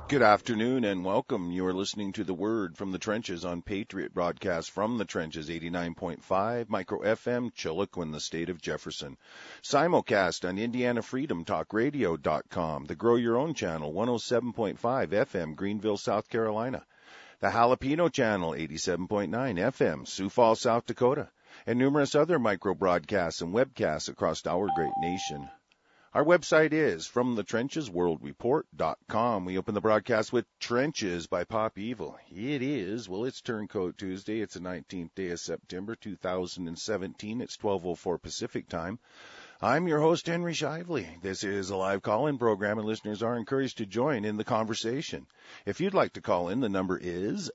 Good afternoon and welcome. You are listening to The Word from the Trenches on Patriot Broadcast from the Trenches, 89.5 Micro FM, Chiloquin, the state of Jefferson. Simulcast on IndianaFreedomTalkRadio.com, the Grow Your Own channel, 107.5 FM, Greenville, South Carolina. The Jalapeno channel, 87.9 FM, Sioux Falls, South Dakota, and numerous other micro broadcasts and webcasts across our great nation. Our website is FromTheTrenchesWorldReport.com. We open the broadcast with Trenches by Pop Evil. It's Turncoat Tuesday. It's the 19th day of September, 2017. It's 12:04 Pacific time. I'm your host, Henry Shively. This is a live call-in program, and listeners are encouraged to join in the conversation. If you'd like to call in, the number is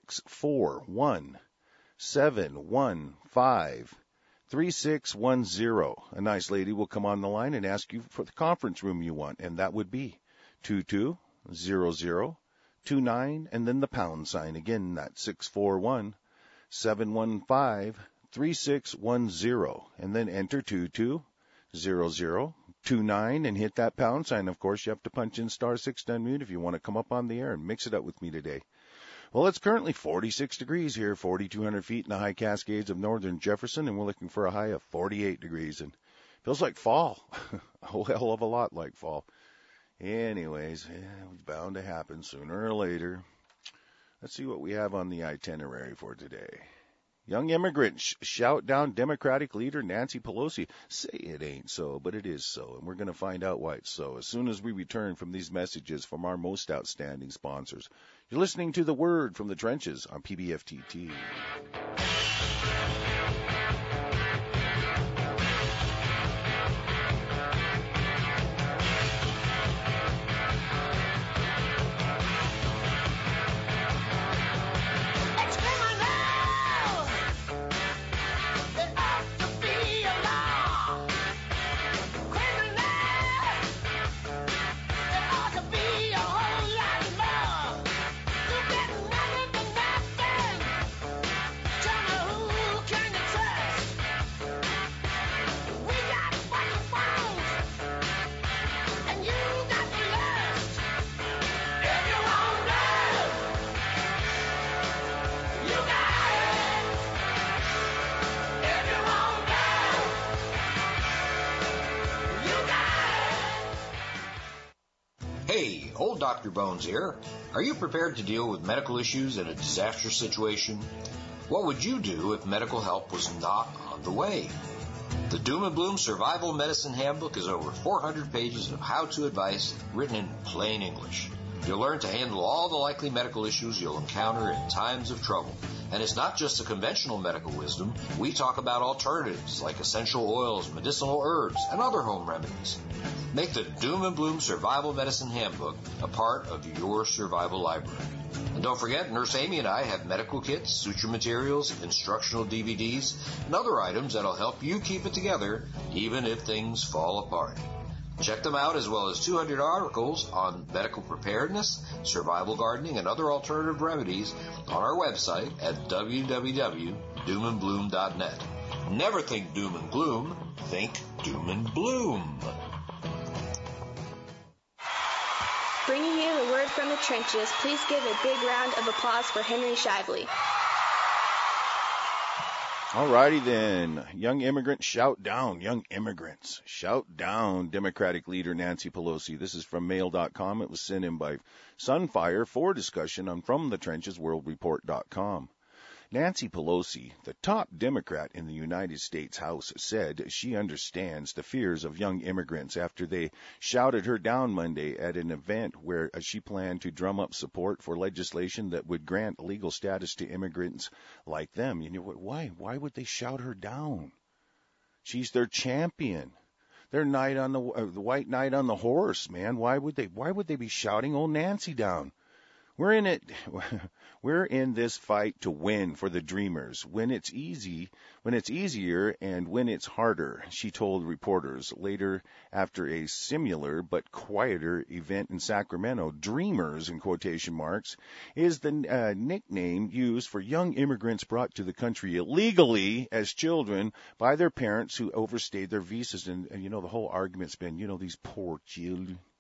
641-715-3610. A nice lady will come on the line and ask you for the conference room you want, and that would be 220029 and then the pound sign. Again, that's 641-715-3610, and then enter 220029 and hit that pound sign. Of course, you have to punch in *6 to unmute if you want to come up on the air and mix it up with me today. Well, it's currently 46 degrees here, 4,200 feet in the high Cascades of northern Jefferson, and we're looking for a high of 48 degrees, and feels like fall, a whole hell of a lot like fall. Anyways, it's bound to happen sooner or later. Let's see what we have on the itinerary for today. Young immigrants shout down Democratic leader Nancy Pelosi. Say it ain't so, but it is so, and we're going to find out why it's so as soon as we return from these messages from our most outstanding sponsors. You're listening to The Word from the Trenches on PBFTT. Hey, old Dr. Bones here. Are you prepared to deal with medical issues in a disaster situation? What would you do if medical help was not on the way? The Doom and Bloom Survival Medicine Handbook is over 400 pages of how-to advice written in plain English. You'll learn to handle all the likely medical issues you'll encounter in times of trouble. And it's not just the conventional medical wisdom. We talk about alternatives like essential oils, medicinal herbs, and other home remedies. Make the Doom and Bloom Survival Medicine Handbook a part of your survival library. And don't forget, Nurse Amy and I have medical kits, suture materials, instructional DVDs, and other items that'll help you keep it together even if things fall apart. Check them out, as well as 200 articles on medical preparedness, survival gardening, and other alternative remedies on our website at www.doomandbloom.net. Never think doom and gloom, think doom and bloom. Bringing you the word from the trenches, please give a big round of applause for Henry Shively. Alrighty then. Young immigrants shout down. Young immigrants shout down Democratic leader Nancy Pelosi. This is from mail.com. It was sent in by Sunfire for discussion on FromTheTrenchesWorldReport.com. Nancy Pelosi, the top Democrat in the United States House, said she understands the fears of young immigrants after they shouted her down Monday at an event where she planned to drum up support for legislation that would grant legal status to immigrants like them. You know, why would they shout her down? She's their champion. Their knight on the white knight on the horse, man. Why would they be shouting old Nancy down? We're in this fight to win for the dreamers. When it's easier and when it's harder, she told reporters later after a similar but quieter event in Sacramento. Dreamers, in quotation marks, is the nickname used for young immigrants brought to the country illegally as children by their parents who overstayed their visas. And you know, the whole argument's been, these poor children.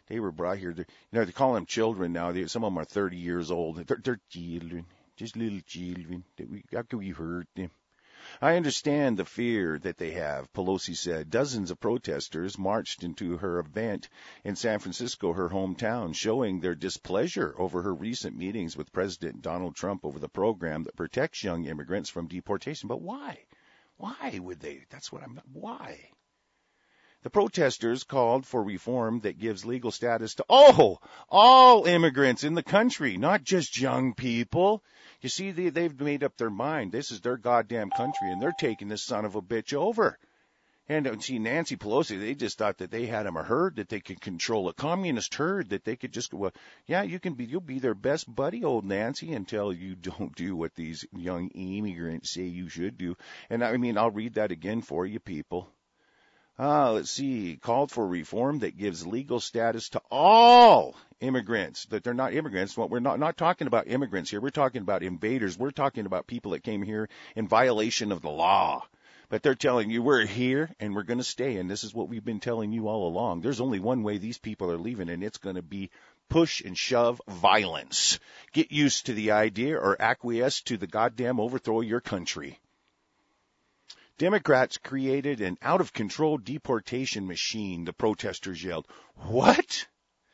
They were brought here. They call them children now. Some of them are 30 years old. They're children, just little children. How can we hurt them? I understand the fear that they have, Pelosi said. Dozens of protesters marched into her event in San Francisco, her hometown, showing their displeasure over her recent meetings with President Donald Trump over the program that protects young immigrants from deportation. But why? Why would they? Why? The protesters called for reform that gives legal status to all immigrants in the country, not just young people. You see, they've made up their mind. This is their goddamn country, and they're taking this son of a bitch over. And see, Nancy Pelosi, they just thought that they had a herd, that they could control a communist herd, that they could just, well, yeah, you'll be their best buddy, old Nancy, until you don't do what these young immigrants say you should do. And I mean, I'll read that again for you people. Let's see, called for reform that gives legal status to all immigrants, that they're not immigrants. We're not talking about immigrants here. We're talking about invaders. We're talking about people that came here in violation of the law. But they're telling you we're here and we're going to stay. And this is what we've been telling you all along. There's only one way these people are leaving, and it's going to be push and shove violence. Get used to the idea or acquiesce to the goddamn overthrow of your country. Democrats created an out-of-control deportation machine, the protesters yelled. What?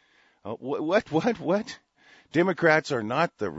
What? Democrats are not the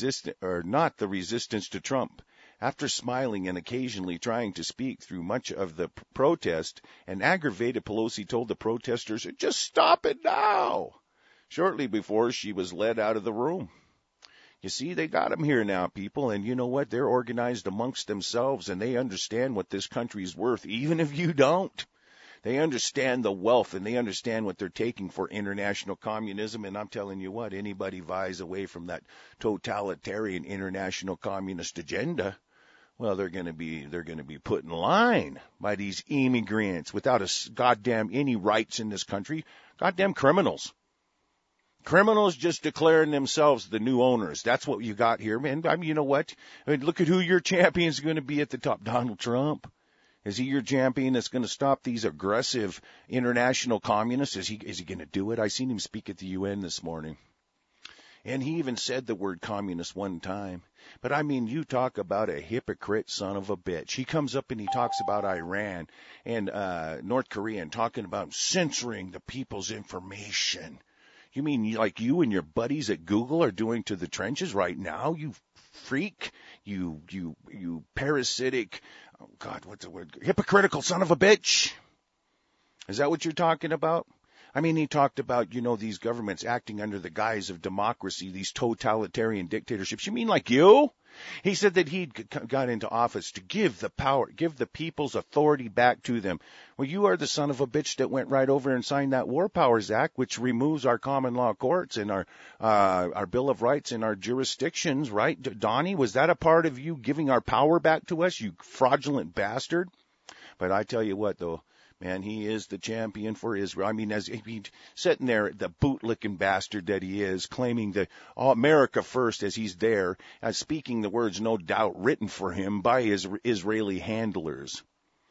resistance to Trump. After smiling and occasionally trying to speak through much of the protest, an aggravated Pelosi told the protesters, just stop it now, shortly before she was led out of the room. You see, they got them here now, people, and you know what? They're organized amongst themselves, and they understand what this country's worth, even if you don't. They understand the wealth, and they understand what they're taking for international communism, and I'm telling you what, anybody vies away from that totalitarian international communist agenda, well, they're going to be put in line by these immigrants without a goddamn any rights in this country, goddamn criminals. Criminals just declaring themselves the new owners. That's what you got here, man. I mean, you know what? I mean, look at who your champion's going to be at the top. Donald Trump. Is he your champion that's going to stop these aggressive international communists? Is he going to do it? I seen him speak at the UN this morning. And he even said the word communist one time. But I mean, you talk about a hypocrite son of a bitch. He comes up and he talks about Iran and North Korea and talking about censoring the people's information. You mean like you and your buddies at Google are doing to the trenches right now, you freak, you parasitic, oh God, what's the word? Hypocritical son of a bitch. Is that what you're talking about? I mean, he talked about, these governments acting under the guise of democracy, these totalitarian dictatorships. You mean like you? He said that he got into office to give the people's authority back to them. Well, you are the son of a bitch that went right over and signed that War Powers Act, which removes our common law courts and our Bill of Rights and our jurisdictions, right? Donnie, was that a part of you giving our power back to us, you fraudulent bastard? But I tell you what, though. Man, he is the champion for Israel. I mean, as he's sitting there, the bootlicking bastard that he is, claiming that America first as he's there, speaking the words, no doubt, written for him by his Israeli handlers.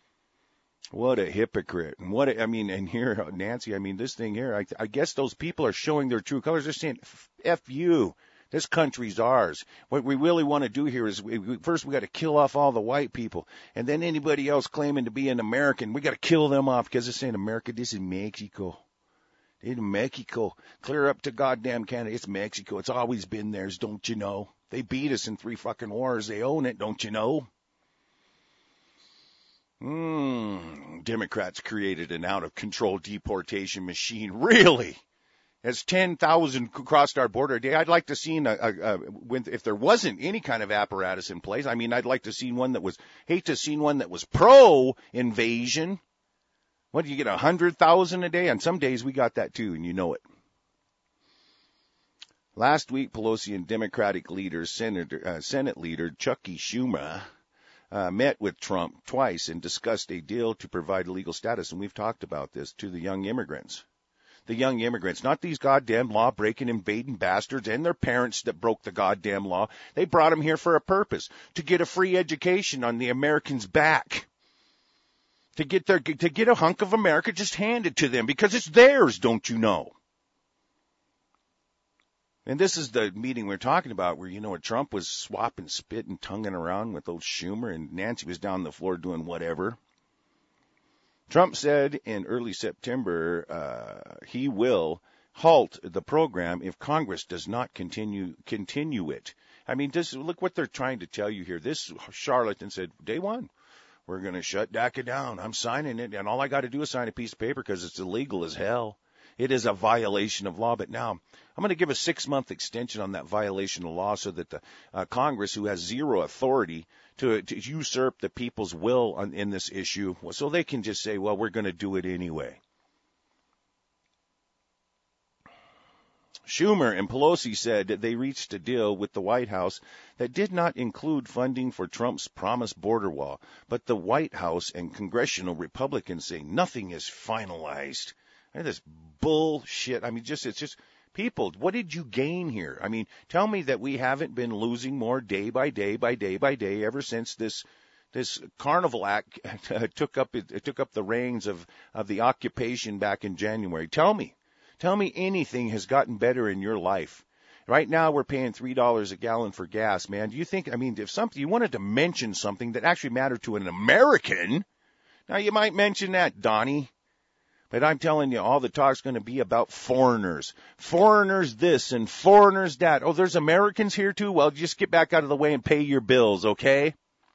What a hypocrite. And and here, Nancy, this thing here, I guess those people are showing their true colors. They're saying, F you. This country's ours. What we really want to do here is first we got to kill off all the white people, and then anybody else claiming to be an American, we got to kill them off because they're saying America, this is Mexico. It's Mexico. Clear up to goddamn Canada. It's Mexico. It's always been theirs, don't you know? They beat us in 3 fucking wars. They own it, don't you know? Democrats created an out-of-control deportation machine. Really? As 10,000 crossed our border a day, I'd like to see if there wasn't any kind of apparatus in place. I mean, I'd like to see one that was pro-invasion. What do you get, 100,000 a day? And some days we got that too, and you know it. Last week, Pelosi and Democratic leader, Senate leader Chucky Schumer, met with Trump twice and discussed a deal to provide legal status, and we've talked about this, to the young immigrants. The young immigrants, not these goddamn law-breaking, invading bastards and their parents that broke the goddamn law. They brought them here for a purpose, to get a free education on the Americans' back, to get a hunk of America just handed to them because it's theirs, don't you know? And this is the meeting we're talking about where, Trump was swapping spit and tonguing around with old Schumer, and Nancy was down on the floor doing whatever. Trump said in early September he will halt the program if Congress does not continue it. I mean, look what they're trying to tell you here. This charlatan said, day one, we're going to shut DACA down. I'm signing it, and all I got to do is sign a piece of paper because it's illegal as hell. It is a violation of law. But now I'm going to give a 6-month extension on that violation of law so that the Congress, who has zero authority to usurp the people's will in this issue, so they can just say, well, we're going to do it anyway. Schumer and Pelosi said that they reached a deal with the White House that did not include funding for Trump's promised border wall, but the White House and congressional Republicans say nothing is finalized. And this bullshit. I mean, it's just people, what did you gain here? I mean, tell me that we haven't been losing more day by day ever since this Carnival Act took up the reins of the occupation back in January. Tell me anything has gotten better in your life. Right now we're paying $3 a gallon for gas, man. Do you think, if you wanted to mention something that actually mattered to an American, now you might mention that, Donnie. But I'm telling you, all the talk's going to be about foreigners. Foreigners this and foreigners that. Oh, there's Americans here too? Well, just get back out of the way and pay your bills, okay?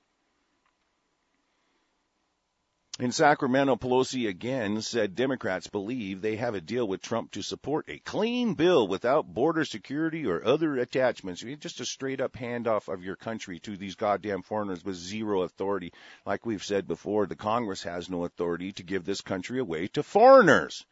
In Sacramento, Pelosi again said Democrats believe they have a deal with Trump to support a clean bill without border security or other attachments. Just a straight-up handoff of your country to these goddamn foreigners with zero authority. Like we've said before, the Congress has no authority to give this country away to foreigners.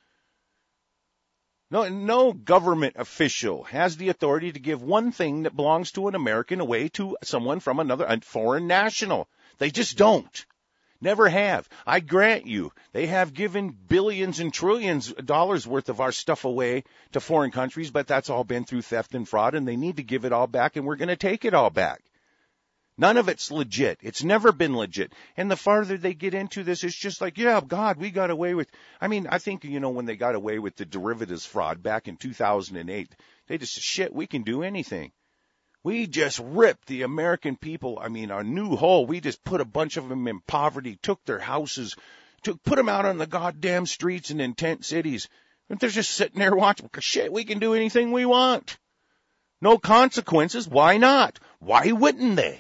No government official has the authority to give one thing that belongs to an American away to someone from a foreign national. They just don't. Never have. I grant you, they have given billions and trillions of dollars worth of our stuff away to foreign countries, but that's all been through theft and fraud, and they need to give it all back, and we're going to take it all back. None of it's legit. It's never been legit. And the farther they get into this, it's just like, yeah, God, we got away with, I think, when they got away with the derivatives fraud back in 2008, they just said, shit, we can do anything. We just ripped the American people, a new hole. We just put a bunch of them in poverty, took their houses, put them out on the goddamn streets and in tent cities. And they're just sitting there watching. Shit, we can do anything we want. No consequences. Why not? Why wouldn't they?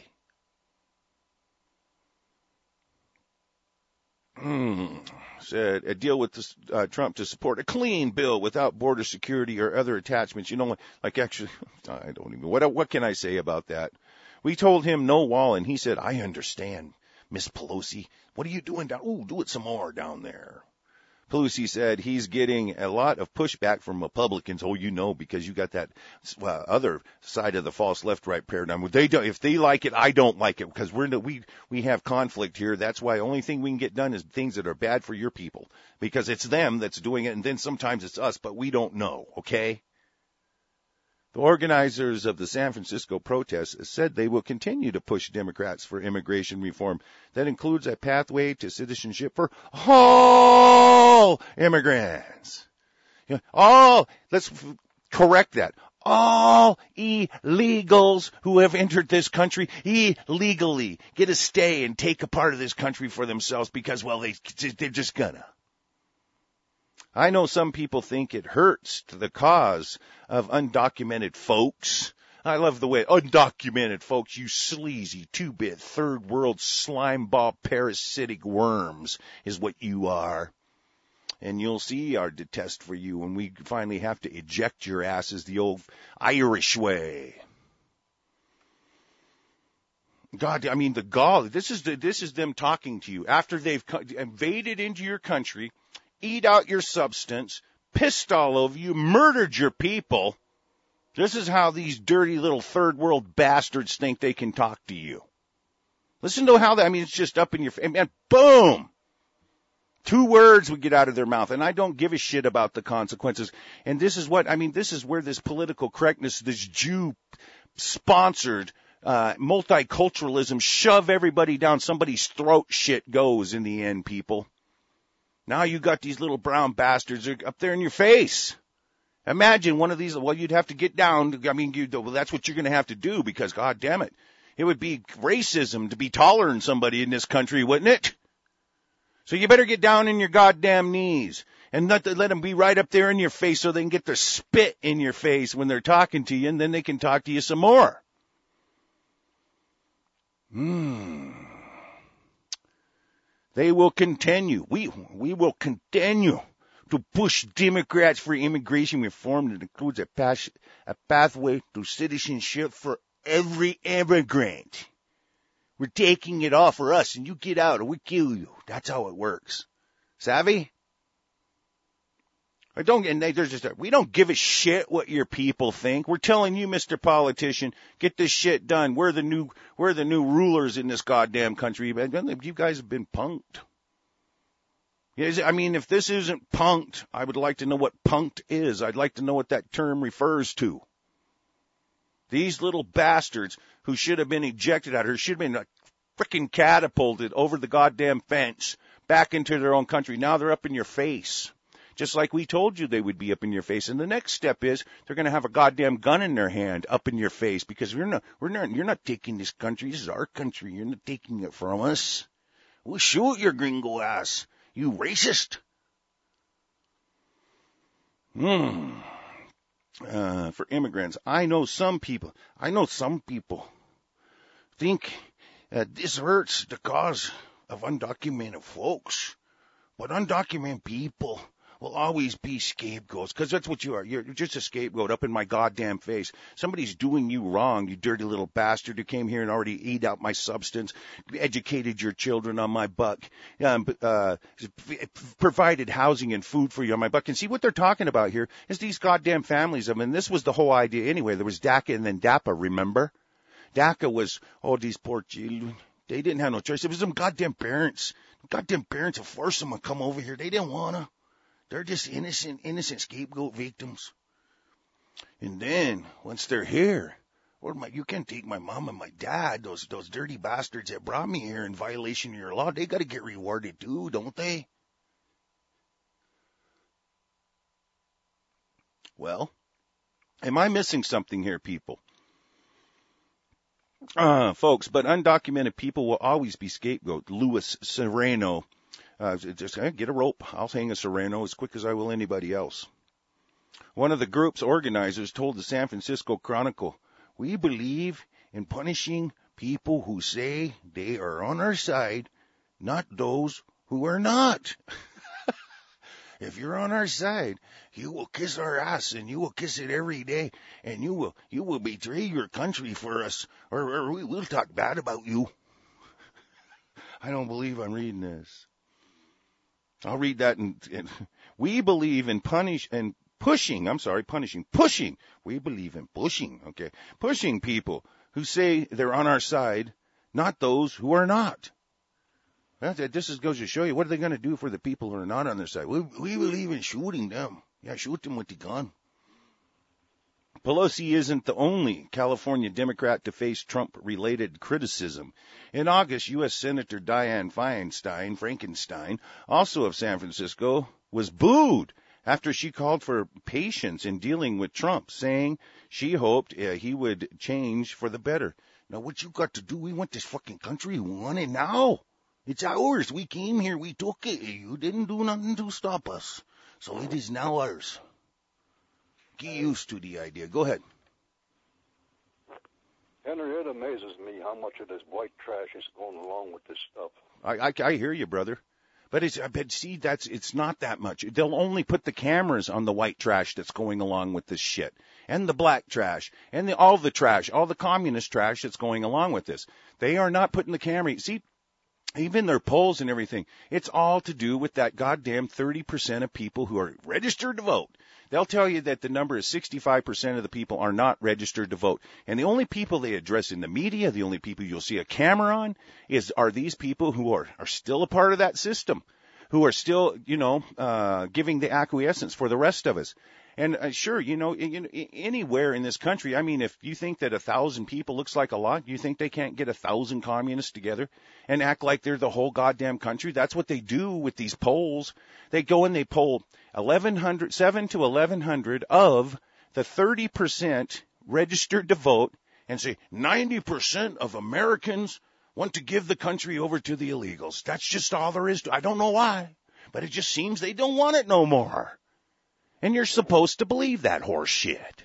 Said a deal with Trump to support a clean bill without border security or other attachments. Actually, I don't even, what can I say about that? We told him no wall, and he said, I understand, Miss Pelosi. What are you doing down? Ooh, do it some more down there. Pelosi said he's getting a lot of pushback from Republicans. Oh, because you got that other side of the false left-right paradigm. If they like it, I don't like it because we have conflict here. That's why the only thing we can get done is things that are bad for your people because it's them that's doing it, and then sometimes it's us, but we don't know. Okay. The organizers of the San Francisco protests said they will continue to push Democrats for immigration reform that includes a pathway to citizenship for all immigrants. Let's correct that. All illegals who have entered this country illegally get a stay and take a part of this country for themselves because, they're just gonna. I know some people think it hurts to the cause of undocumented folks. I love the way undocumented folks, you sleazy, two-bit, third-world slimeball parasitic worms is what you are. And you'll see our detest for you when we finally have to eject your asses the old Irish way. God, the gall. This is them talking to you after they've invaded into your country, eat out your substance, pissed all over you, murdered your people. This is how these dirty little third world bastards think they can talk to you. Listen to how it's just up in your face. And boom! 2 words would get out of their mouth. And I don't give a shit about the consequences. And this is this is where this political correctness, this Jew-sponsored multiculturalism, shove everybody down somebody's throat shit goes in the end, people. Now you got these little brown bastards up there in your face. Imagine one of these, well, you'd have to get down. I mean, well, that's what you're going to have to do because, God damn it, it would be racism to be taller than somebody in this country, wouldn't it? So you better get down in your goddamn knees and let them be right up there in your face so they can get their spit in your face when they're talking to you, and then they can talk to you some more. They will continue. We will continue to push Democrats for immigration reform that includes a pathway to citizenship for every immigrant. We're taking it all for us, and you get out or we kill you. That's how it works. Savvy? We don't give a shit what your people think. We're telling you, Mr. Politician, get this shit done. We're the new rulers in this goddamn country. You guys have been punked. I mean, if this isn't punked, I would like to know what punked is. I'd like to know what that term refers to. These little bastards who should have been ejected out here, should have been frickin' catapulted over the goddamn fence back into their own country. Now they're up in your face. Just like we told you they would be up in your face. And the next step is they're going to have a goddamn gun in their hand up in your face because you're not taking this country. This is our country. You're not taking it from us. We'll shoot your gringo ass. You racist. For immigrants, I know some people think this hurts the cause of undocumented folks. But undocumented people will always be scapegoats, because that's what you are. You're just a scapegoat up in my goddamn face. Somebody's doing you wrong, you dirty little bastard who came here and already ate out my substance, educated your children on my buck, provided housing and food for you on my buck. And see, what they're talking about here is these goddamn families. I mean, this was the whole idea anyway. There was DACA and then DAPA, remember? DACA was, these poor children. They didn't have no choice. It was them goddamn parents. Goddamn parents who forced them to come over here. They didn't want to. They're just innocent scapegoat victims. And then, once they're here, you can't take my mom and my dad, those dirty bastards that brought me here in violation of your law. They got to get rewarded too, don't they? Well, am I missing something here, people? Folks, but undocumented people will always be scapegoat. Louis Sereno. Just get a rope. I'll hang a Sereno as quick as I will anybody else. One of the group's organizers told the San Francisco Chronicle, "We believe in punishing people who say they are on our side, not those who are not." If you're on our side, you will kiss our ass, and you will kiss it every day, and you will betray your country for us, or we will talk bad about you. I don't believe I'm reading this. I'll read that. And we believe in pushing. We believe in pushing. Okay, pushing people who say they're on our side, not those who are not. This goes to show you, what are they going to do for the people who are not on their side? We believe in shooting them. Yeah, shoot them with the gun. Pelosi isn't the only California Democrat to face Trump-related criticism. In August, U.S. Senator Dianne Frankenstein, also of San Francisco, was booed after she called for patience in dealing with Trump, saying she hoped he would change for the better. Now, what you got to do? We want this fucking country. We want it now. It's ours. We came here. We took it. You didn't do nothing to stop us. So it is now ours. Get used to the idea. Go ahead. Henry, it amazes me how much of this white trash is going along with this stuff. I hear you, brother. But it's not that much. They'll only put the cameras on the white trash that's going along with this shit. And the black trash. And all the trash. All the communist trash that's going along with this. They are not putting the camera. See, even their polls and everything, it's all to do with that goddamn 30% of people who are registered to vote. They'll tell you that the number is 65% of the people are not registered to vote. And the only people they address in the media, the only people you'll see a camera on, are these people who are still a part of that system. who are still, giving the acquiescence for the rest of us. And sure, anywhere in this country, I mean, if you think that 1,000 people looks like a lot, you think they can't get 1,000 communists together and act like they're the whole goddamn country? That's what they do with these polls. They go and they poll 7 to 1,100 of the 30% registered to vote and say 90% of Americans want to give the country over to the illegals. That's just all there is to it. I don't know why, but it just seems they don't want it no more. And you're supposed to believe that horse shit.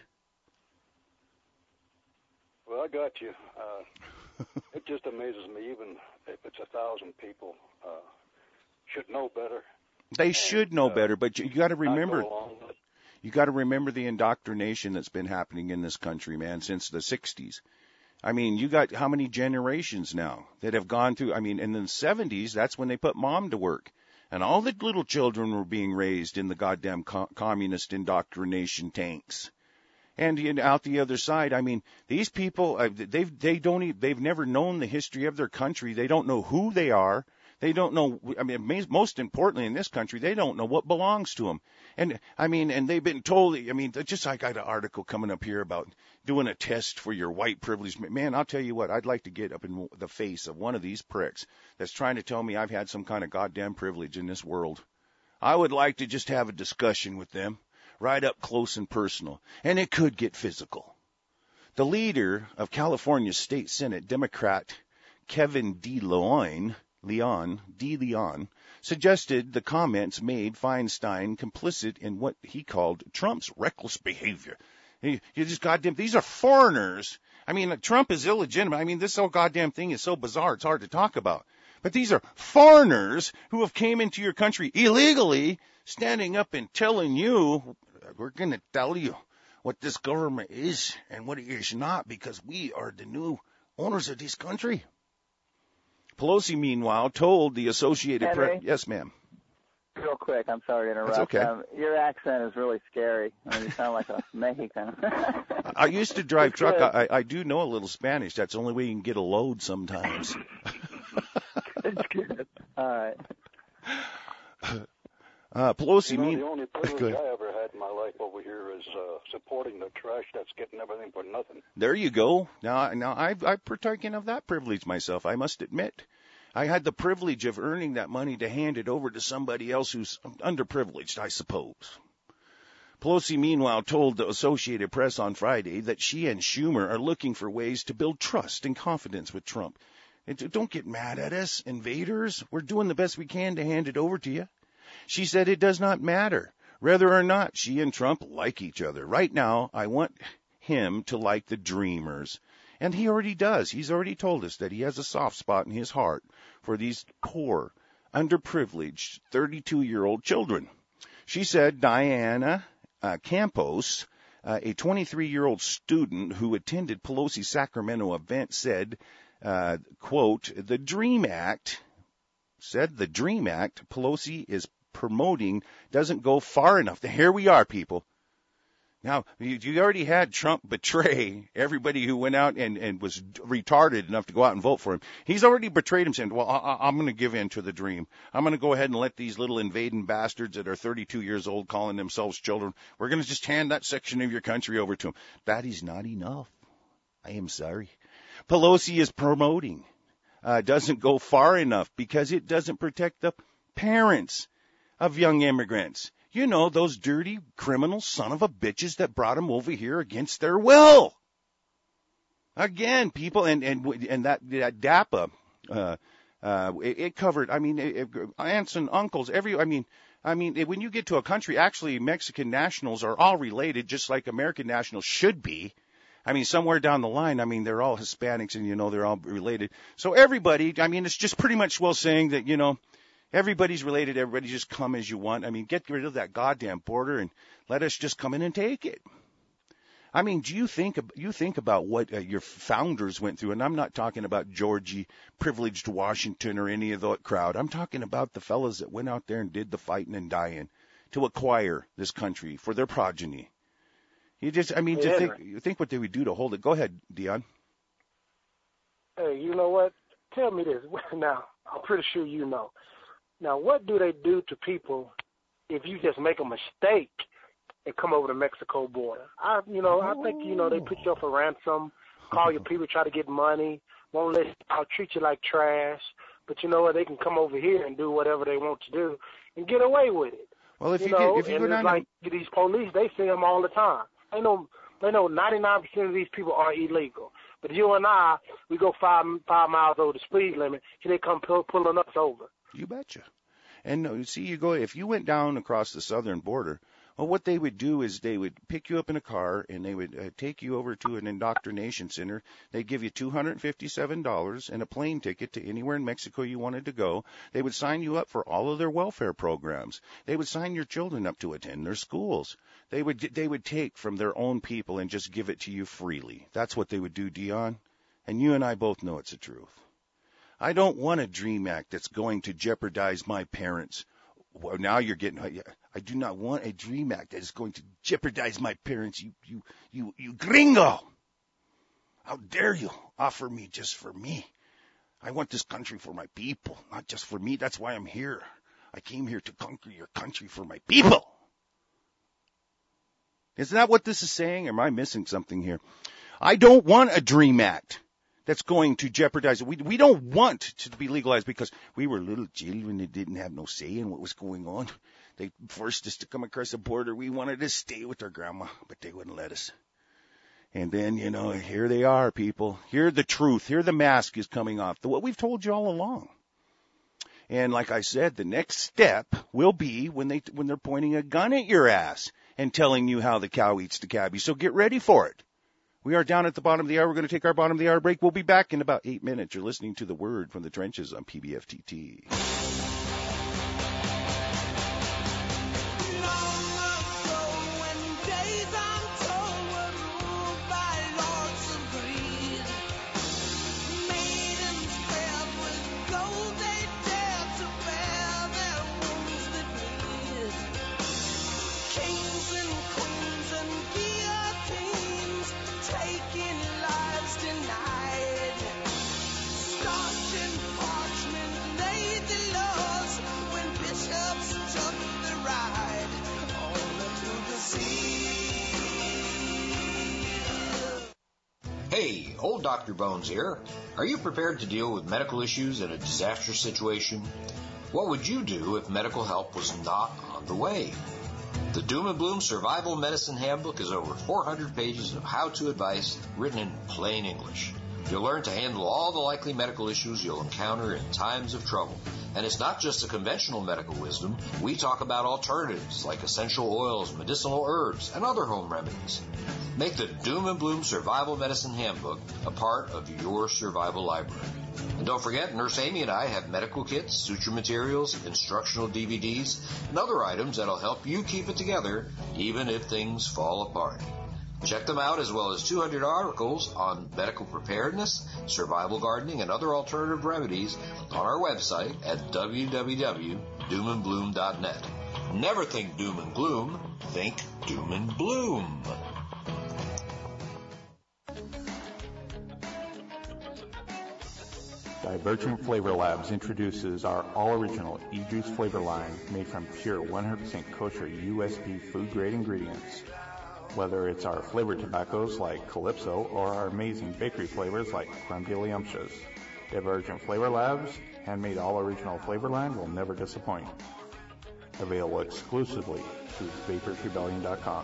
Well, I got you. It just amazes me, even if it's 1,000 people, should know better. They should know better, but you got to remember. You got to remember the indoctrination that's been happening in this country, man, since the 60s. I mean, you got how many generations now that have gone through? I mean, in the 70s, that's when they put mom to work. And all the little children were being raised in the goddamn communist indoctrination tanks. And out the other side, I mean, these people, they've never known the history of their country. They don't know who they are. They don't know, I mean, most importantly in this country, they don't know what belongs to them. And, I mean, and they've been told, I mean, just I got an article coming up here about doing a test for your white privilege. Man, I'll tell you what, I'd like to get up in the face of one of these pricks that's trying to tell me I've had some kind of goddamn privilege in this world. I would like to just have a discussion with them, right up close and personal. And it could get physical. The leader of California State Senate, Democrat Kevin Leon suggested the comments made Feinstein complicit in what he called Trump's reckless behavior. You just goddamn, these are foreigners. I mean, Trump is illegitimate. I mean, this whole goddamn thing is so bizarre, it's hard to talk about. But these are foreigners who have came into your country illegally, standing up and telling you, we're going to tell you what this government is and what it is not, because we are the new owners of this country. Pelosi, meanwhile, told the Associated Press. Yes, ma'am. Real quick, I'm sorry to interrupt. That's okay. Your accent is really scary. I mean, you sound like a Mexican. I used to drive truck. I do know a little Spanish. That's the only way you can get a load sometimes. It's good. All right. Pelosi, the only privilege I ever had in my life over here is supporting the trash that's getting everything for nothing. There you go. Now I've partaken of that privilege myself, I must admit. I had the privilege of earning that money to hand it over to somebody else who's underprivileged, I suppose. Pelosi, meanwhile, told the Associated Press on Friday that she and Schumer are looking for ways to build trust and confidence with Trump. Don't get mad at us, invaders. We're doing the best we can to hand it over to you. She said it does not matter whether or not she and Trump like each other. Right now, I want him to like the Dreamers. And he already does. He's already told us that he has a soft spot in his heart for these poor, underprivileged 32-year-old children. She said Diana Campos, a 23-year-old student who attended Pelosi's Sacramento event, said, quote, the Dream Act Pelosi is promoting doesn't go far enough. Here we are, people. Now, you already had Trump betray everybody who went out and was retarded enough to go out and vote for him. He's already betrayed him, saying, well, I'm going to give in to the dream. I'm going to go ahead and let these little invading bastards that are 32 years old calling themselves children, we're going to just hand that section of your country over to them. That is not enough. I am sorry. Pelosi is promoting. Doesn't go far enough because it doesn't protect the parents of young immigrants. You know, those dirty criminal son of a bitches that brought them over here against their will. Again, people, and that DAPA, it covered, I mean, aunts and uncles, when you get to a country, actually Mexican nationals are all related, just like American nationals should be. I mean, somewhere down the line, I mean, they're all Hispanics and, they're all related. So everybody, I mean, it's just pretty much saying that, everybody's related. Everybody just come as you want. I mean, get rid of that goddamn border and let us just come in and take it. I mean, do you think about what your founders went through? And I'm not talking about Georgie, privileged Washington, or any of that crowd. I'm talking about the fellas that went out there and did the fighting and dying to acquire this country for their progeny. You think what they would do to hold it. Go ahead, Dion. Hey, you know what? Tell me this. Now, I'm pretty sure you know. Now, what do they do to people if you just make a mistake and come over the Mexico border? I think, they put you up for ransom, call your people, try to get money, won't let I'll treat you like trash. But you know what? They can come over here and do whatever they want to do and get away with it. Well, if you go down like these police, they see them all the time. They know 99% of these people are illegal. But you and I, we go 5 miles over the speed limit, here they come pulling us over. You betcha. And see, if you went down across the southern border, well, what they would do is they would pick you up in a car and they would take you over to an indoctrination center. They'd give you $257 and a plane ticket to anywhere in Mexico you wanted to go. They would sign you up for all of their welfare programs. They would sign your children up to attend their schools. They would take from their own people and just give it to you freely. That's what they would do, Dion. And you and I both know it's the truth. I don't want a DREAM Act that's going to jeopardize my parents. Well, now you're getting. I do not want a DREAM Act that is going to jeopardize my parents. You gringo! How dare you offer me just for me? I want this country for my people, not just for me. That's why I'm here. I came here to conquer your country for my people. Isn't that what this is saying? Or am I missing something here? I don't want a DREAM Act that's going to jeopardize it. We don't want to be legalized because we were little children that didn't have no say in what was going on. They forced us to come across the border. We wanted to stay with our grandma, but they wouldn't let us. And then, here they are, people. Here the truth. Here the mask is coming off. What we've told you all along. And like I said, the next step will be when they're pointing a gun at your ass and telling you how the cow eats the cabbage. So get ready for it. We are down at the bottom of the hour. We're going to take our bottom of the hour break. We'll be back in about 8 minutes. You're listening to The Word from the Trenches on PBFTT. Hey, old Dr. Bones here. Are you prepared to deal with medical issues in a disastrous situation? What would you do if medical help was not on the way? The Doom and Bloom Survival Medicine Handbook is over 400 pages of how-to advice written in plain English. You'll learn to handle all the likely medical issues you'll encounter in times of trouble. And it's not just the conventional medical wisdom. We talk about alternatives like essential oils, medicinal herbs, and other home remedies. Make the Doom and Bloom Survival Medicine Handbook a part of your survival library. And don't forget, Nurse Amy and I have medical kits, suture materials, instructional DVDs, and other items that'll help you keep it together even if things fall apart. Check them out, as well as 200 articles on medical preparedness, survival gardening, and other alternative remedies on our website at www.doomandbloom.net. Never think doom and gloom, think doom and bloom. Divergent Flavor Labs introduces our all-original e-juice flavor line made from pure 100% kosher USP food-grade ingredients. Whether it's our flavored tobaccos like Calypso or our amazing bakery flavors like Crumdiddlyumptious, Divergent Flavor Labs' handmade all-original flavor line will never disappoint. Available exclusively through VaporsRebellion.com.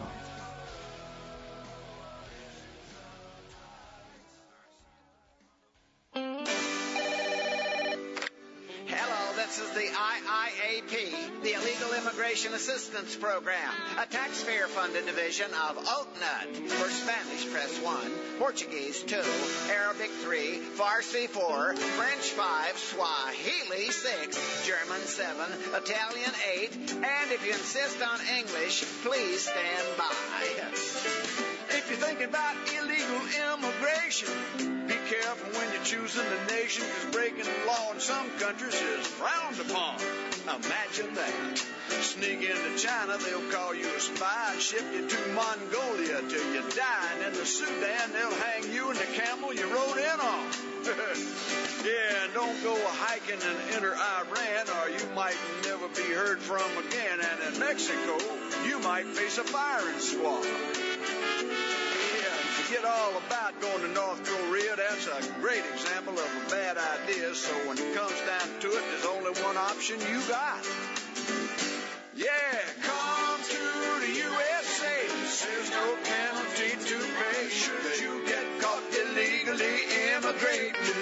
This is the IIAP, the Illegal Immigration Assistance Program, a taxpayer-funded division of OATNUT. For Spanish, press 1, Portuguese 2, Arabic 3, Farsi 4, French 5, Swahili 6, German 7, Italian 8, and if you insist on English, please stand by. If you think thinking about illegal immigration. Be careful when you're choosing the nation, because breaking the law in some countries is frowned upon. Imagine that. Sneak into China, they'll call you a spy and ship you to Mongolia till you die. And in the Sudan, they'll hang you and the camel you rode in on. Yeah, and don't go hiking and enter Iran, or you might never be heard from again. And in Mexico, you might face a firing squad. Yeah, forget all about going to North Korea. That's a great example of a bad idea. So when it comes down to it, there's only one option you got. Yeah, come to the USA. There's no penalty to pay should you get caught illegally immigrating.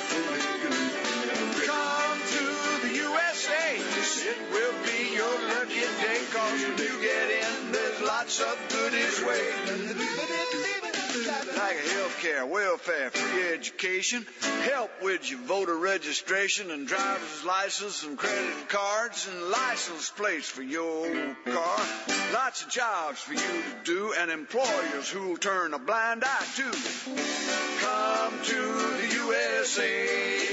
Come to the USA. It will be your lucky day, 'cause when you get in, there's lots of goodies waiting. Like health care, welfare, free education, help with your voter registration and driver's license and credit cards and license plates for your car. Lots of jobs for you to do and employers who'll turn a blind eye to. Come to the USA.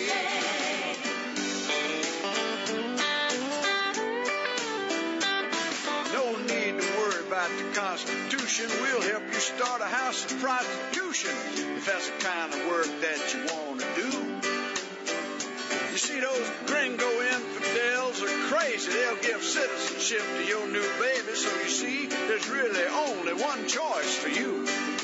No need to worry about the Constitution. We'll help you start a house of prostitution if that's the kind of work that you want to do. You see, those gringo infidels are crazy. They'll give citizenship to your new baby. So you see, there's really only one choice for you.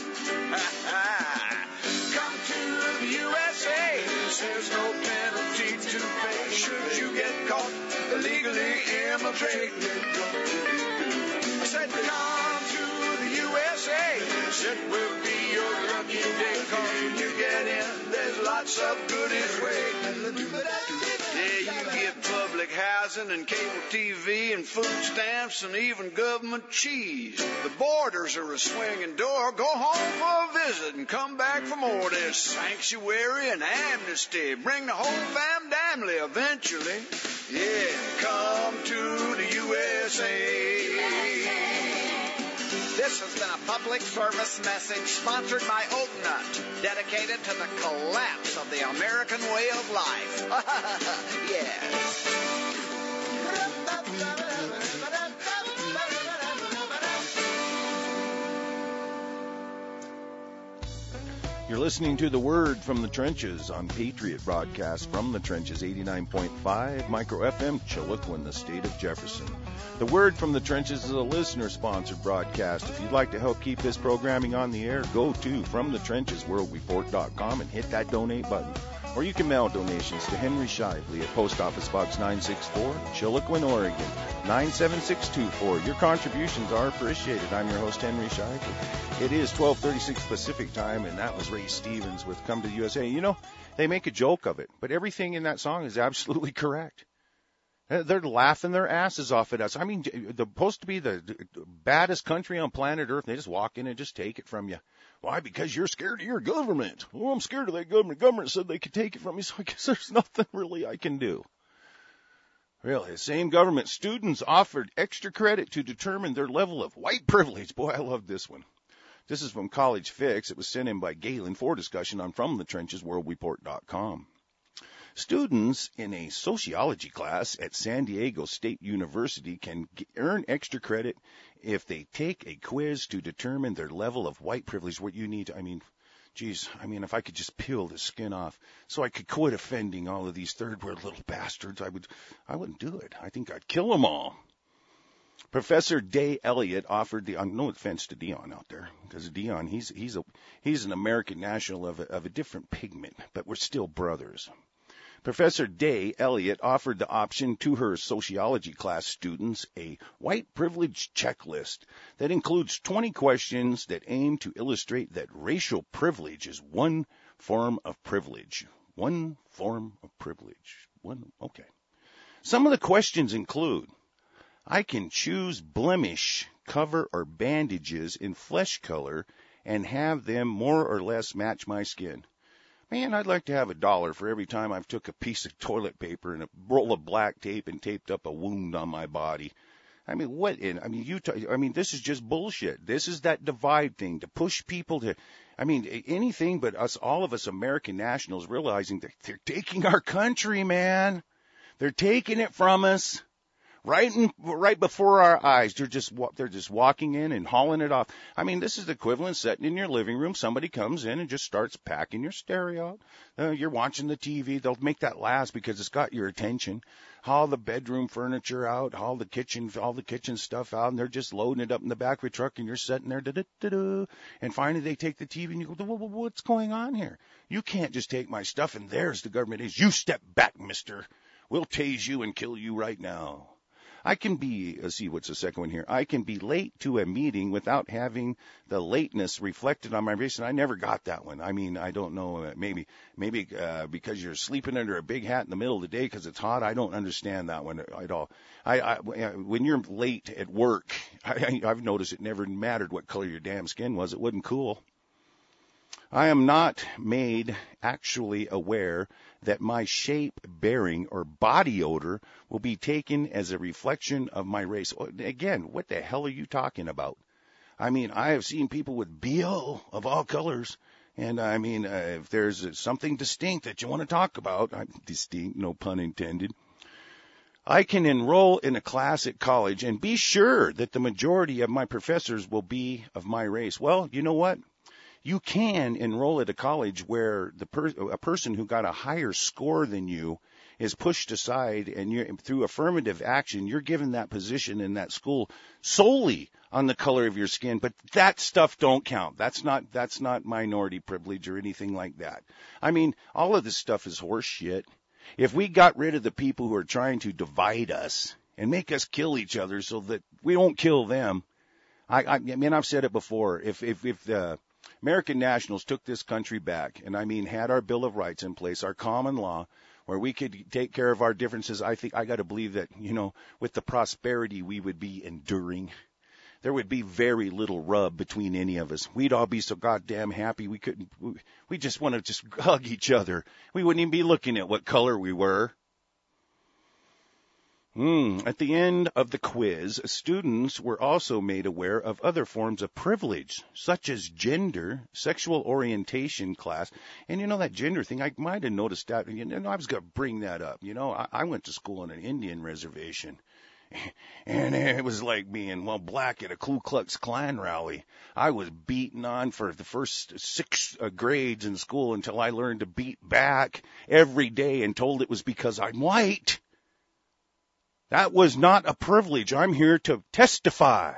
Come to the USA. There's no penalty to pay should you get caught illegally immigrating. I said, come to the USA. It will be your lucky day, 'cause when you get in, there's lots of goodies waiting. Yeah, you get public housing and cable TV and food stamps and even government cheese. The borders are a swinging door. Go home for a visit and come back for more. There's sanctuary and amnesty. Bring the whole family eventually. Yeah, come to the USA. This has been a public service message sponsored by Oak Nut, dedicated to the collapse of the American way of life. Yes. You're listening to The Word from the Trenches on Patriot Broadcast from the Trenches, 89.5 Micro FM, Chilliquin, the state of Jefferson. The Word from the Trenches is a listener-sponsored broadcast. If you'd like to help keep this programming on the air, go to FromTheTrenchesWorldReport.com and hit that donate button. Or you can mail donations to Henry Shively at Post Office Box 964, Chilliquin, Oregon, 97624. Your contributions are appreciated. I'm your host, Henry Shively. It is 12:36 Pacific time, and that was Ray Stevens with Come to the USA. You know, they make a joke of it, but everything in that song is absolutely correct. They're laughing their asses off at us. I mean, they're supposed to be the baddest country on planet Earth, and they just walk in and just take it from you. Why? Because you're scared of your government. Well, I'm scared of that government. Government said they could take it from me, so I guess there's nothing really I can do. Really, the same government. Students offered extra credit to determine their level of white privilege. Boy, I love this one. This is from College Fix. It was sent in by Galen for discussion on FromTheTrenchesWorldReport.com. Students in a sociology class at San Diego State University can earn extra credit if they take a quiz to determine their level of white privilege. What you need, if I could just peel the skin off so I could quit offending all of these third world little bastards, I wouldn't do it. I think I'd kill them all. Professor Day Elliott offered no offense to Dion out there, because Dion, he's an American national of a different pigment, but we're still brothers. Professor Day Elliott offered the option to her sociology class students a white privilege checklist that includes 20 questions that aim to illustrate that racial privilege is one form of privilege. One form of privilege. Okay. Some of the questions include, I can choose blemish, cover, or bandages in flesh color and have them more or less match my skin. Man, I'd like to have $1 for every time I've took a piece of toilet paper and a roll of black tape and taped up a wound on my body. I mean, this is just bullshit. This is that divide thing to push people to, anything but all of us American nationals realizing that they're taking our country, man. They're taking it from us. Right before our eyes, they're just walking in and hauling it off. I mean, this is the equivalent sitting in your living room. Somebody comes in and just starts packing your stereo out. You're watching the TV. They'll make that last because it's got your attention. Haul the bedroom furniture out, haul the kitchen stuff out, and they're just loading it up in the back of a truck, and you're sitting there, and finally they take the TV, and you go, what's going on here? You can't just take my stuff, and there's the government is. You step back, mister. We'll tase you and kill you right now. I can be, what's the second one here? I can be late to a meeting without having the lateness reflected on my race, and I never got that one. I mean, I don't know, maybe because you're sleeping under a big hat in the middle of the day because it's hot. I don't understand that one at all. When you're late at work, I've noticed it never mattered what color your damn skin was. It wasn't cool. I am not made actually aware that my shape, bearing, or body odor will be taken as a reflection of my race. Again, what the hell are you talking about? I mean, I have seen people with BO of all colors, and if there's something distinct that you want to talk about, distinct, no pun intended, I can enroll in a class at college and be sure that the majority of my professors will be of my race. Well, you know what? You can enroll at a college where a person who got a higher score than you is pushed aside, and through affirmative action, you're given that position in that school solely on the color of your skin. But that stuff don't count. That's not minority privilege or anything like that. I mean, all of this stuff is horse shit. If we got rid of the people who are trying to divide us and make us kill each other so that we don't kill them, I've said it before. If the American nationals took this country back and had our Bill of Rights in place, our common law, where we could take care of our differences, I got to believe that, with the prosperity we would be enduring, there would be very little rub between any of us. We'd all be so goddamn happy we just want to just hug each other. We wouldn't even be looking at what color we were. At the end of the quiz, students were also made aware of other forms of privilege, such as gender, sexual orientation class. And that gender thing, I might have noticed that. I was going to bring that up. I went to school on an Indian reservation. And it was like being, black at a Ku Klux Klan rally. I was beaten on for the first 6 grades in school until I learned to beat back every day and told it was because I'm white. That was not a privilege. I'm here to testify.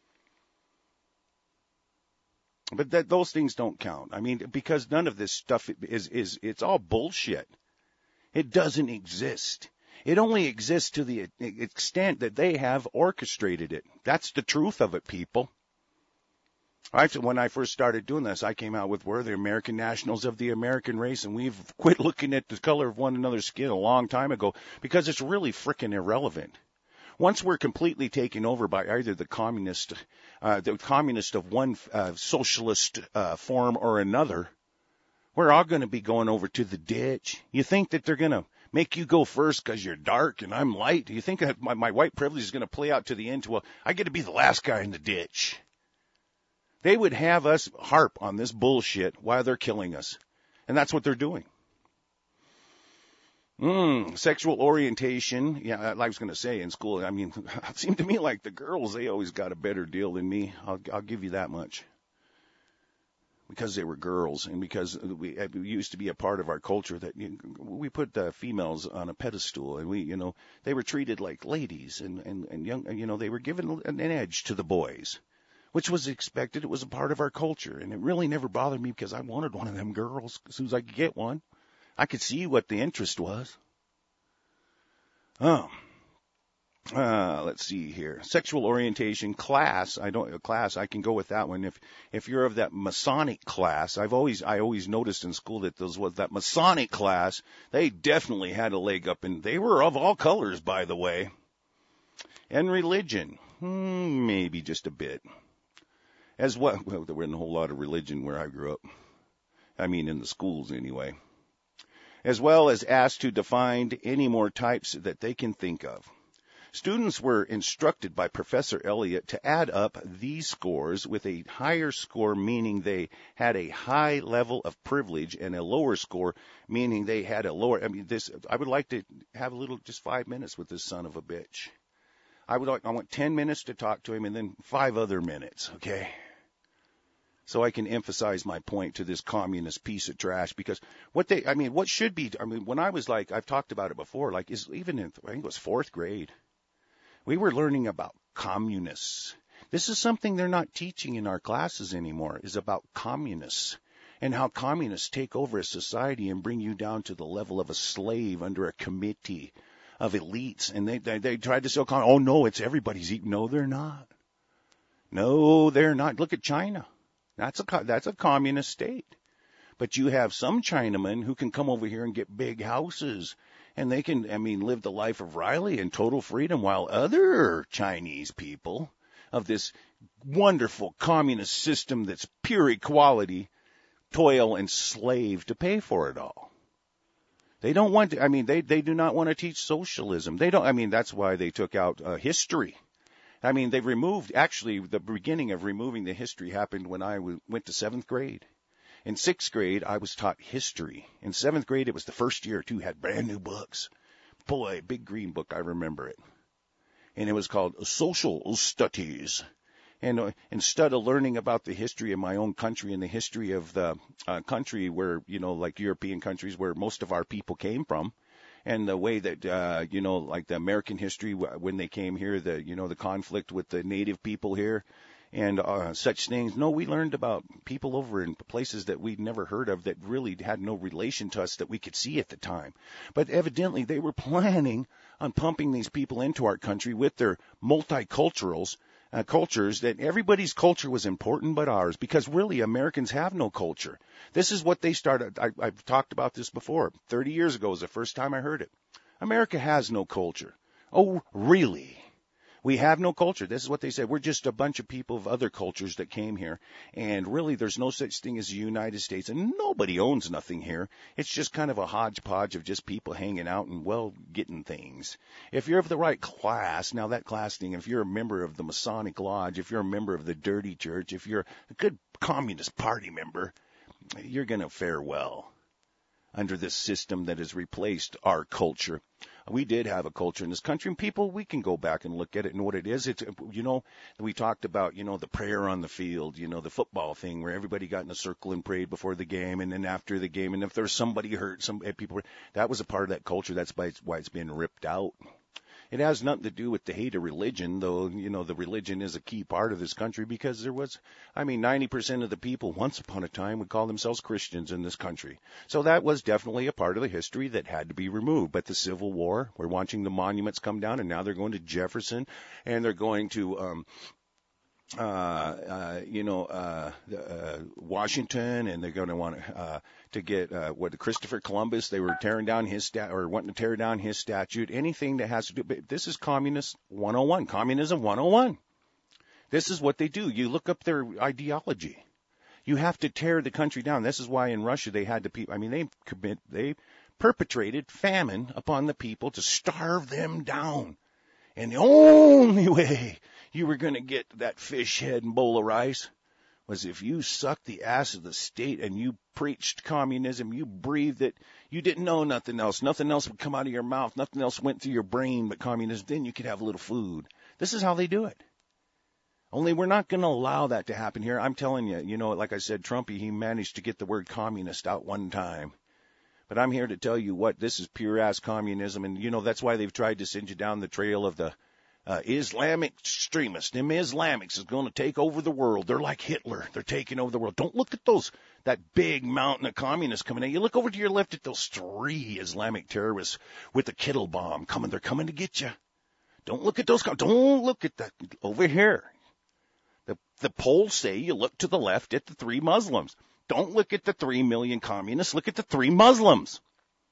But those things don't count. Because none of this stuff it's all bullshit. It doesn't exist. It only exists to the extent that they have orchestrated it. That's the truth of it, people. When I first started doing this, I came out with we're the American nationals of the American race, and we've quit looking at the color of one another's skin a long time ago because it's really frickin' irrelevant. Once we're completely taken over by either the communist of one socialist form or another, we're all going to be going over to the ditch. You think that they're going to make you go first because you're dark and I'm light? Do you think that my white privilege is going to play out to the end? Well, I get to be the last guy in the ditch. They would have us harp on this bullshit while they're killing us. And that's what they're doing. Sexual orientation. Yeah, I was going to say in school, it seemed to me like the girls, they always got a better deal than me. I'll give you that much. Because they were girls and because it used to be a part of our culture that we put the females on a pedestal and they were treated like ladies and young, they were given an edge to the boys. Which was expected. It was a part of our culture. And it really never bothered me because I wanted one of them girls. As soon as I could get one, I could see what the interest was. Let's see here. Sexual orientation class. I can go with that one. If you're of that Masonic class, I always noticed in school that that Masonic class, they definitely had a leg up, and they were of all colors, by the way. And religion. Maybe just a bit. As well, there wasn't a whole lot of religion where I grew up. In the schools anyway. As well as asked to define any more types that they can think of. Students were instructed by Professor Elliott to add up these scores, with a higher score meaning they had a high level of privilege and a lower score meaning they had a lower. I would like to have just 5 minutes with this son of a bitch. I want 10 minutes to talk to him and then 5 other minutes, okay? So I can emphasize my point to this communist piece of trash, because when I was like, I've talked about it before, like even in, I think it was 4th grade, we were learning about communists. This is something they're not teaching in our classes anymore, is about communists and how communists take over a society and bring you down to the level of a slave under a committee of elites. And they tried to sell, oh no, it's everybody's eating. No, they're not. No, they're not. Look at China. That's a communist state. But you have some Chinamen who can come over here and get big houses, and they can, live the life of Riley in total freedom, while other Chinese people of this wonderful communist system that's pure equality toil and slave to pay for it all. They don't want to, they do not want to teach socialism. They don't, that's why they took out history. They've removed, actually, the beginning of removing the history happened when I went to 7th grade. In 6th grade, I was taught history. In 7th grade, it was the first year, too, had brand new books. Boy, big green book, I remember it. And it was called Social Studies. And instead of learning about the history of my own country and the history of the country where, like European countries where most of our people came from, and the way that, like the American history when they came here, the conflict with the native people here and such things. No, we learned about people over in places that we'd never heard of that really had no relation to us that we could see at the time. But evidently they were planning on pumping these people into our country with their multiculturals. Cultures, that everybody's culture was important but ours, because really Americans have no culture. This is what they started. I've talked about this before. 30 years ago was the first time I heard it. America has no culture. Oh, really? We have no culture. This is what they said. We're just a bunch of people of other cultures that came here. And really, there's no such thing as the United States. And nobody owns nothing here. It's just kind of a hodgepodge of just people hanging out and, getting things. If you're of the right class, now that class thing, if you're a member of the Masonic Lodge, if you're a member of the Dirty Church, if you're a good Communist Party member, you're going to fare well under this system that has replaced our culture. We did have a culture in this country, and people, we can go back and look at it and what it is. It's, we talked about, the prayer on the field, the football thing where everybody got in a circle and prayed before the game and then after the game. And if there was somebody hurt, that was a part of that culture. That's why it's been ripped out. It has nothing to do with the hate of religion, though, the religion is a key part of this country, because there was, 90% of the people once upon a time would call themselves Christians in this country. So that was definitely a part of the history that had to be removed. But the Civil War, we're watching the monuments come down, and now they're going to Jefferson, and they're going to, Washington, and they're going to want to get Christopher Columbus. They were tearing down wanting to tear down his statue. Anything that has to do. But this is Communist 101, Communism 101. This is what they do. You look up their ideology. You have to tear the country down. This is why in Russia they had to. They perpetrated famine upon the people to starve them down. And the only way you were going to get that fish head and bowl of rice was if you sucked the ass of the state and you preached communism, you breathed it, you didn't know nothing else. Nothing else would come out of your mouth. Nothing else went through your brain but communism. Then you could have a little food. This is how they do it. Only we're not going to allow that to happen here. I'm telling you, like I said, Trumpy, he managed to get the word communist out one time. But I'm here to tell you this is pure-ass communism, and, that's why they've tried to send you down the trail of the Islamic extremists. Them Islamics is going to take over the world. They're like Hitler. They're taking over the world. Don't look at that big mountain of communists coming in. You look over to your left at those 3 Islamic terrorists with the Kittle bomb coming. They're coming to get you. Don't look at those. Don't look at that over here. The polls say you look to the left at the 3 Muslims. Don't look at the 3 million communists. Look at the 3 Muslims.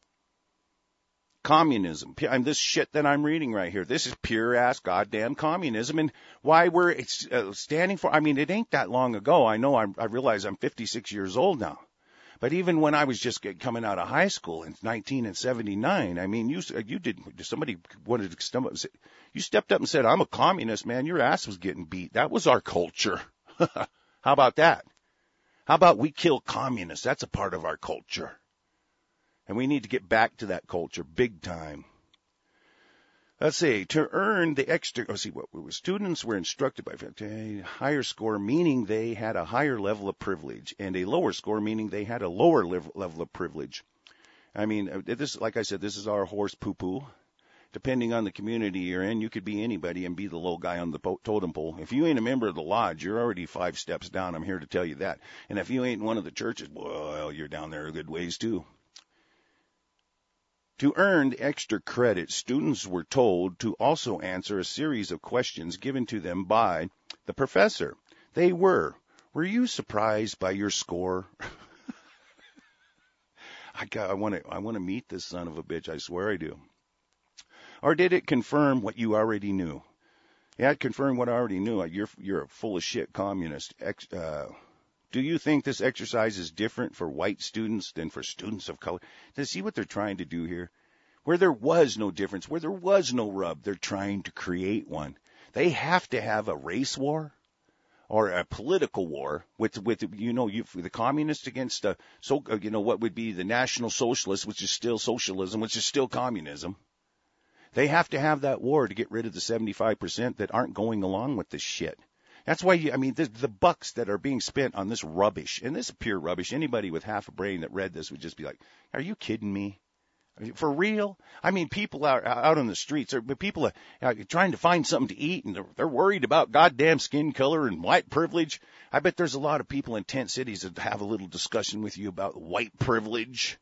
Communism. And this shit that I'm reading right here, this is pure-ass goddamn communism. And why we're standing for, it ain't that long ago. I know I realize I'm 56 years old now. But even when I was just coming out of high school in 1979, I mean, you did, somebody wanted to stumble, you stepped up and said, I'm a communist, man, your ass was getting beat. That was our culture. How about that? How about we kill communists? That's a part of our culture. And we need to get back to that culture big time. Let's see, to earn the extra, students were instructed by a higher score, meaning they had a higher level of privilege, and a lower score, meaning they had a lower level of privilege. I mean, this, like I said, this is our horse poo-poo. Depending on the community you're in, you could be anybody and be the low guy on the totem pole. If you ain't a member of the lodge, you're already 5 steps down. I'm here to tell you that. And if you ain't one of the churches, well, you're down there a good ways too. To earn extra credit, students were told to also answer a series of questions given to them by the professor. They were you surprised by your score? I want to meet this son of a bitch. I swear I do. Or did it confirm what you already knew? Yeah, it confirmed what I already knew. You're a full of shit communist. Do you think this exercise is different for white students than for students of color? To see what they're trying to do here? Where there was no difference, where there was no rub, they're trying to create one. They have to have a race war or a political war with the communists against what would be the National Socialists, which is still socialism, which is still communism. They have to have that war to get rid of the 75% that aren't going along with this shit. That's why, the bucks that are being spent on this rubbish, and this is pure rubbish. Anybody with half a brain that read this would just be like, are you kidding me? For real? I mean, people are out on the streets, people are trying to find something to eat, and they're worried about goddamn skin color and white privilege. I bet there's a lot of people in tent cities that have a little discussion with you about white privilege.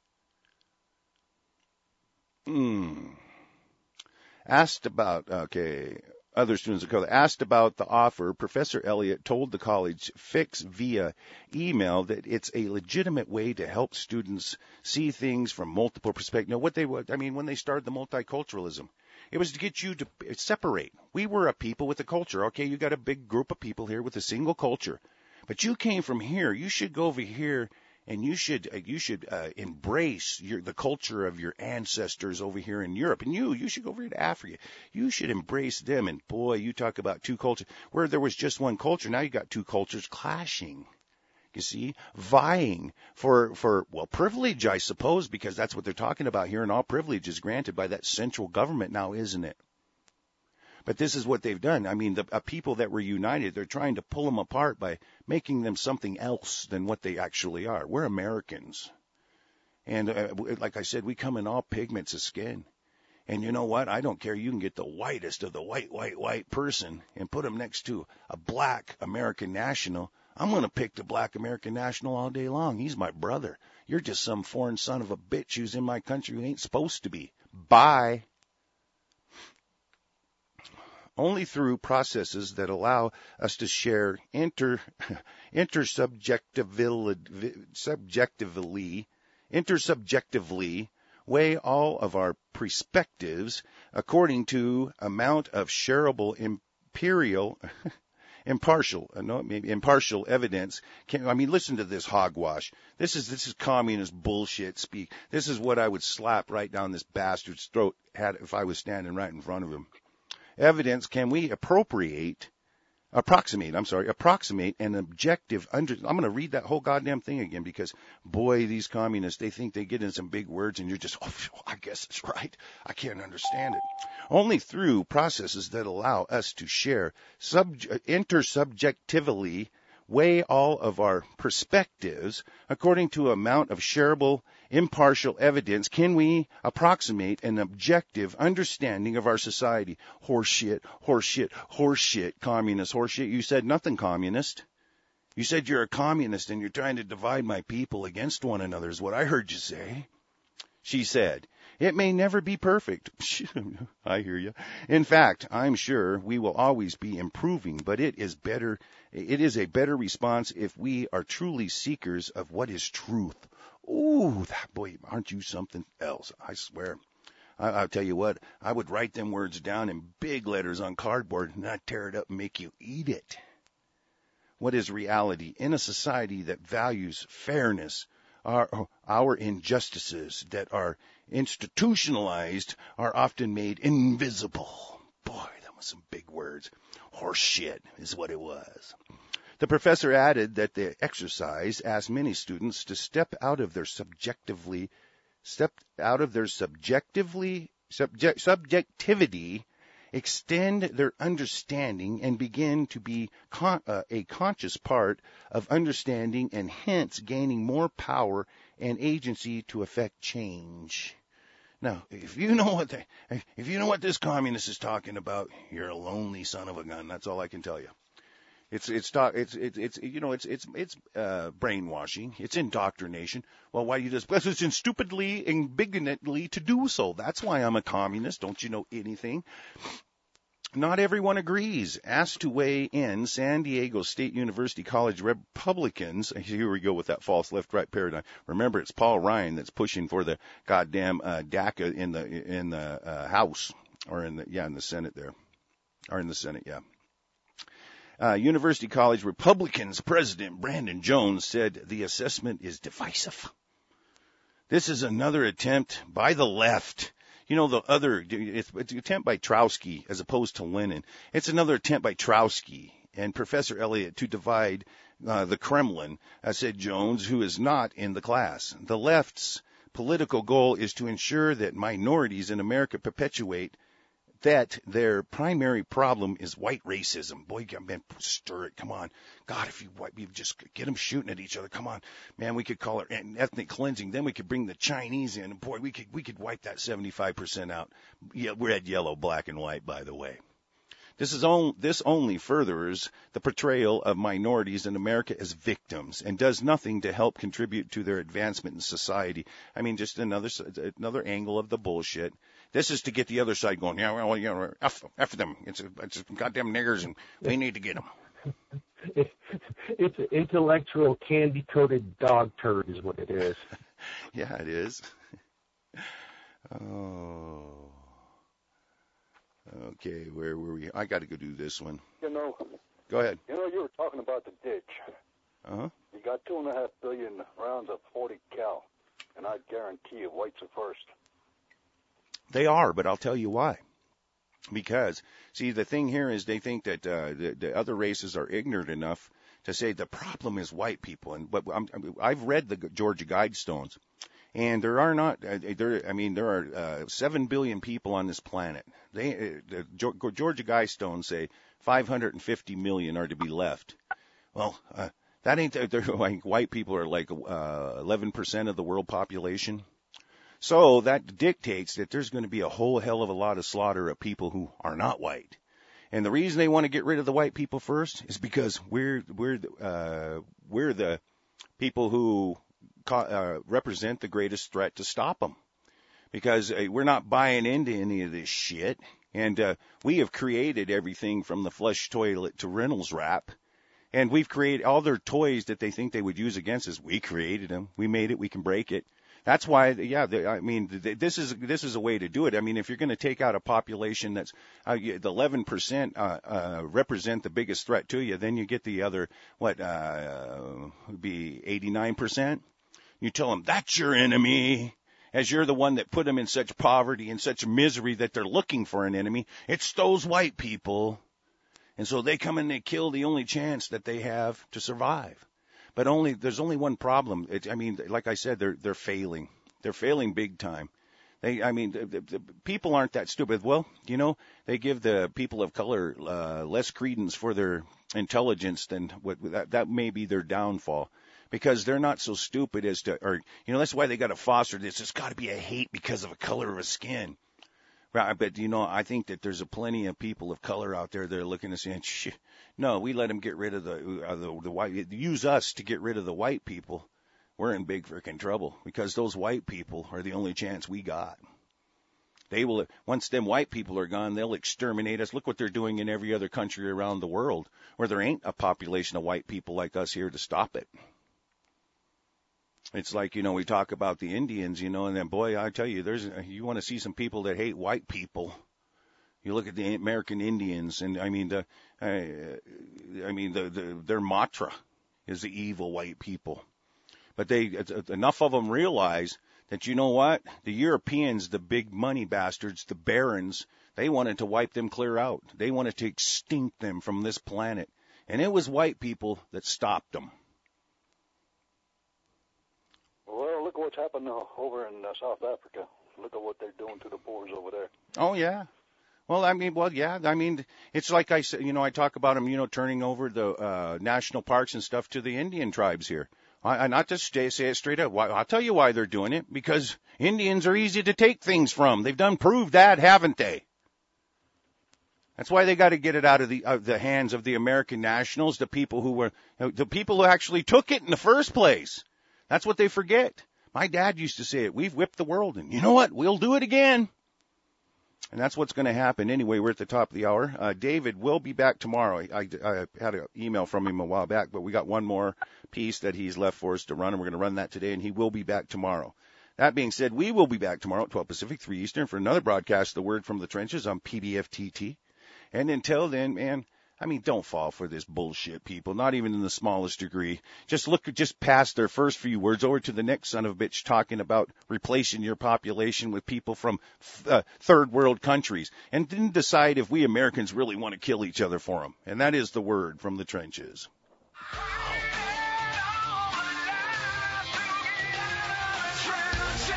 Other students of color asked about the offer. Professor Elliott told the college Fix via email that it's a legitimate way to help students see things from multiple perspectives. When they started the multiculturalism, it was to get you to separate. We were a people with a culture. Okay, you got a big group of people here with a single culture, but you came from here. You should go over here. And you should embrace the culture of your ancestors over here in Europe. And you should go over here to Africa. You should embrace them. And boy, you talk about two cultures. Where there was just one culture, now you got two cultures clashing. You see, vying for privilege, I suppose, because that's what they're talking about here. And all privilege is granted by that central government now, isn't it? But this is what they've done. I mean, the people that were united, they're trying to pull them apart by making them something else than what they actually are. We're Americans. And like I said, we come in all pigments of skin. And you know what? I don't care. You can get the whitest of the white person and put them next to a black American national. I'm going to pick the black American national all day long. He's my brother. You're just some foreign son of a bitch who's in my country who ain't supposed to be. Bye. Only through processes that allow us to share intersubjectively weigh all of our perspectives according to amount of shareable impartial evidence. Listen to this hogwash. This is communist bullshit speak. This is what I would slap right down this bastard's throat if I was standing right in front of him. Evidence can we approximate an objective I'm going to read that whole goddamn thing again because, boy, these communists, they think they get in some big words and you're just, I guess it's right. I can't understand it. Only through processes that allow us to share intersubjectively weigh all of our perspectives according to amount of shareable impartial evidence can we approximate an objective understanding of our society. Horseshit, communist horseshit. You said nothing, communist. You said you're a communist and you're trying to divide my people against one another is what I heard you say. She said, it may never be perfect. I hear you. In fact, I'm sure we will always be improving, but it is a better response if we are truly seekers of what is truth. Ooh, boy, aren't you something else? I swear. I'll tell you what, I would write them words down in big letters on cardboard and not tear it up and make you eat it. What is reality? In a society that values fairness, our injustices that are institutionalized are often made invisible. Boy, that was some big words. Horse shit is what it was. The professor added that the exercise asked many students to step out of their subjectivity, extend their understanding, and begin to be a conscious part of understanding, and hence gaining more power and agency to affect change. Now, if you know what this communist is talking about, you're a lonely son of a gun. That's all I can tell you. It's brainwashing. It's indoctrination. Well, why you just? Because it's in stupidly and bigotedly to do so. That's why I'm a communist. Don't you know anything? Not everyone agrees. Asked to weigh in, San Diego State University College Republicans. Here we go with that false left-right paradigm. Remember, it's Paul Ryan that's pushing for the goddamn DACA in the House or in the Senate there, or in the Senate, yeah. University College Republicans President Brandon Jones said the assessment is divisive. This is another attempt by the left. You know, it's an attempt by Trotsky as opposed to Lenin. It's another attempt by Trotsky and Professor Elliott to divide the Kremlin, said Jones, who is not in the class. The left's political goal is to ensure that minorities in America perpetuate that their primary problem is white racism. Boy, man, stir it. Come on. God, if you just get them shooting at each other. Come on. Man, we could call it ethnic cleansing. Then we could bring the Chinese in. And boy, we could wipe that 75% out. Yeah, red, yellow, black, and white, by the way. This only furthers the portrayal of minorities in America as victims and does nothing to help contribute to their advancement in society. I mean, just another angle of the bullshit. This is to get the other side going. Yeah, well, you know, F them. It's goddamn niggers, and we need to get them. It's an intellectual candy-coated dog turd is what it is. Yeah, it is. Oh. Okay, where were we? I got to go do this one. You know. Go ahead. You know, you were talking about the ditch. Uh-huh. You got 2.5 billion rounds of 40 cal, and I guarantee you whites are first. They are, but I'll tell you why. Because, see, the thing here is they think that the other races are ignorant enough to say the problem is white people. But I've read the Georgia Guidestones, and there are 7 billion people on this planet. The Georgia Guidestones say 550 million are to be left. Well, that ain't like white people are like 11% of the world population. So that dictates that there's going to be a whole hell of a lot of slaughter of people who are not white. And the reason they want to get rid of the white people first is because we're the people who represent the greatest threat to stop them. Because we're not buying into any of this shit. And we have created everything from the flush toilet to Reynolds wrap. And we've created all their toys that they think they would use against us. We created them. We made it. We can break it. That's why, this is a way to do it. I mean, if you're going to take out a population that's the 11% represent the biggest threat to you, then you get the other would be 89%. You tell them that's your enemy, as you're the one that put them in such poverty and such misery that they're looking for an enemy. It's those white people, and so they come and they kill the only chance that they have to survive. But there's only one problem. Like I said, they're failing. They're failing big time. The people aren't that stupid. Well, you know, they give the people of color less credence for their intelligence than that may be their downfall, because they're not so stupid as to, or you know, that's why they got to foster this. It's got to be a hate because of a color of a skin. Right, but you know, I think that there's plenty of people of color out there that are looking and saying, no, we let them get rid of the white, use us to get rid of the white people. We're in big freaking trouble, because those white people are the only chance we got. They will, once them white people are gone, they'll exterminate us. Look what they're doing in every other country around the world where there ain't a population of white people like us here to stop it. It's like, you know, we talk about the Indians, you know, and then, boy, I tell you, you want to see some people that hate white people. You look at the American Indians, and their mantra is the evil white people. But enough of them realize that, you know what, the Europeans, the big money bastards, the barons, they wanted to wipe them clear out. They wanted to extinct them from this planet. And it was white people that stopped them. Well, look what's happened over in South Africa. Look at what they're doing to the Boers over there. Oh, yeah. Well, it's like I said, I talk about them, turning over the national parks and stuff to the Indian tribes here. I not to say it straight up. I'll tell you why they're doing it. Because Indians are easy to take things from. They've proved that, haven't they? That's why they got to get it out of the hands of the American nationals, the people who actually took it in the first place. That's what they forget. My dad used to say it. We've whipped the world, and you know what? We'll do it again. And that's what's going to happen anyway. We're at the top of the hour. David will be back tomorrow. I had an email from him a while back, but we got one more piece that he's left for us to run, and we're going to run that today, and he will be back tomorrow. That being said, we will be back tomorrow at 12 Pacific, 3 Eastern for another broadcast, The Word from the Trenches on PBFTT. And until then, man, don't fall for this bullshit, people, not even in the smallest degree. Just past their first few words over to the next son of a bitch talking about replacing your population with people from third world countries, and then decide if we Americans really want to kill each other for them. And that is The Word from the Trenches.